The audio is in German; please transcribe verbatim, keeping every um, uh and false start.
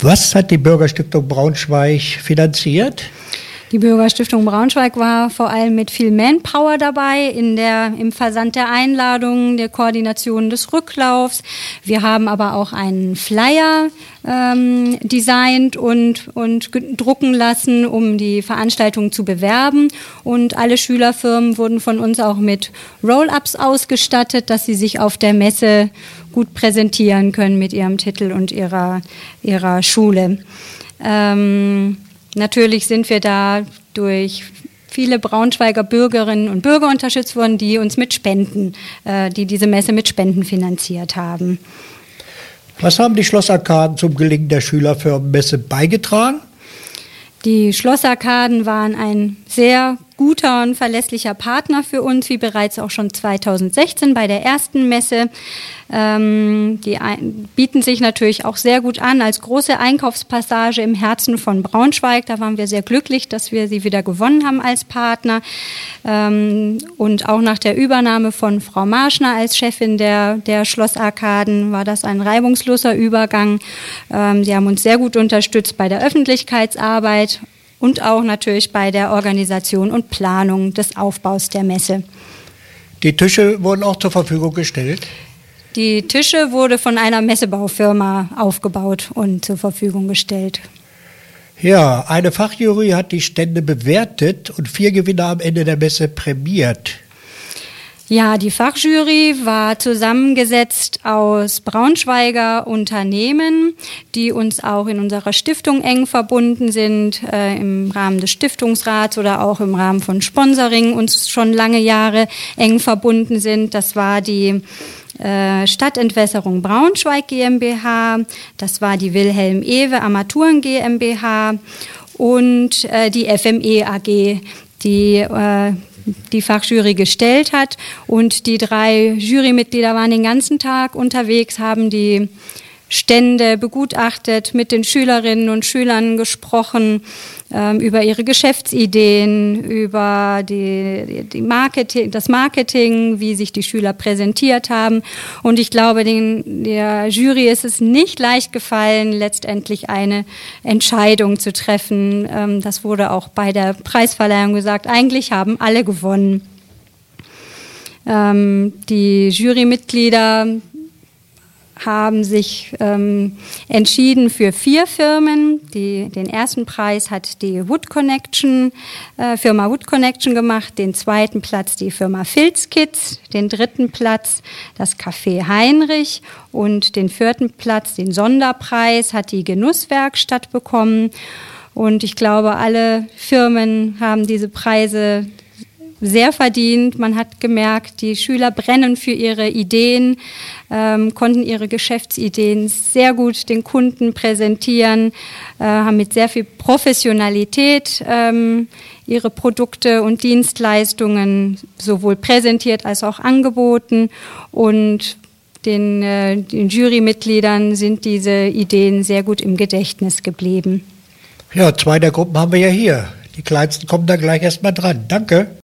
Was hat die Bürgerstiftung Braunschweig finanziert? Die Bürgerstiftung Braunschweig war vor allem mit viel Manpower dabei in der, im Versand der Einladungen, der Koordination des Rücklaufs. Wir haben aber auch einen Flyer ähm, designt und, und drucken lassen, um die Veranstaltung zu bewerben. Und alle Schülerfirmen wurden von uns auch mit Roll-ups ausgestattet, dass sie sich auf der Messe gut präsentieren können mit ihrem Titel und ihrer, ihrer Schule. Ähm, Natürlich sind wir da durch viele Braunschweiger Bürgerinnen und Bürger unterstützt worden, die uns mit Spenden, äh, die diese Messe mit Spenden finanziert haben. Was haben die Schlossarkaden zum Gelingen der Schülerfirmenmesse beigetragen? Die Schlossarkaden waren ein sehr guter und verlässlicher Partner für uns, wie bereits auch schon zweitausendsechzehn bei der ersten Messe. Ähm, die ein, bieten sich natürlich auch sehr gut an als große Einkaufspassage im Herzen von Braunschweig. Da waren wir sehr glücklich, dass wir sie wieder gewonnen haben als Partner. Ähm, und auch nach der Übernahme von Frau Marschner als Chefin der, der Schlossarkaden war das ein reibungsloser Übergang. Ähm, sie haben uns sehr gut unterstützt bei der Öffentlichkeitsarbeit und auch natürlich bei der Organisation und Planung des Aufbaus der Messe. Die Tische wurden auch zur Verfügung gestellt? Die Tische wurde von einer Messebaufirma aufgebaut und zur Verfügung gestellt. Ja, eine Fachjury hat die Stände bewertet und vier Gewinner am Ende der Messe prämiert. Ja, die Fachjury war zusammengesetzt aus Braunschweiger Unternehmen, die uns auch in unserer Stiftung eng verbunden sind, äh, im Rahmen des Stiftungsrats oder auch im Rahmen von Sponsoring uns schon lange Jahre eng verbunden sind. Das war die äh, Stadtentwässerung Braunschweig GmbH, das war die Wilhelm Ewe Armaturen GmbH und äh, die F M E A G, die äh, die Fachjury gestellt hat. Und die drei Jurymitglieder waren den ganzen Tag unterwegs, haben die Stände begutachtet, mit den Schülerinnen und Schülern gesprochen, ähm, über ihre Geschäftsideen, über die, die Marketing, das Marketing, wie sich die Schüler präsentiert haben. Und ich glaube, den, der Jury ist es nicht leicht gefallen, letztendlich eine Entscheidung zu treffen. Ähm, das wurde auch bei der Preisverleihung gesagt. Eigentlich haben alle gewonnen. Ähm, die Jurymitglieder haben sich ähm, entschieden für vier Firmen. Die, den ersten Preis hat die Wood Connection, äh, Firma Wood Connection gemacht, den zweiten Platz die Firma Filzkids, den dritten Platz das Café Heinrich und den vierten Platz, den Sonderpreis, hat die Genusswerkstatt bekommen. Und ich glaube, alle Firmen haben diese Preise sehr verdient. Man hat gemerkt, die Schüler brennen für ihre Ideen, ähm, konnten ihre Geschäftsideen sehr gut den Kunden präsentieren, äh, haben mit sehr viel Professionalität ähm, ihre Produkte und Dienstleistungen sowohl präsentiert als auch angeboten. Und den, äh, den Jurymitgliedern sind diese Ideen sehr gut im Gedächtnis geblieben. Ja, zwei der Gruppen haben wir ja hier. Die kleinsten kommen da gleich erstmal dran. Danke.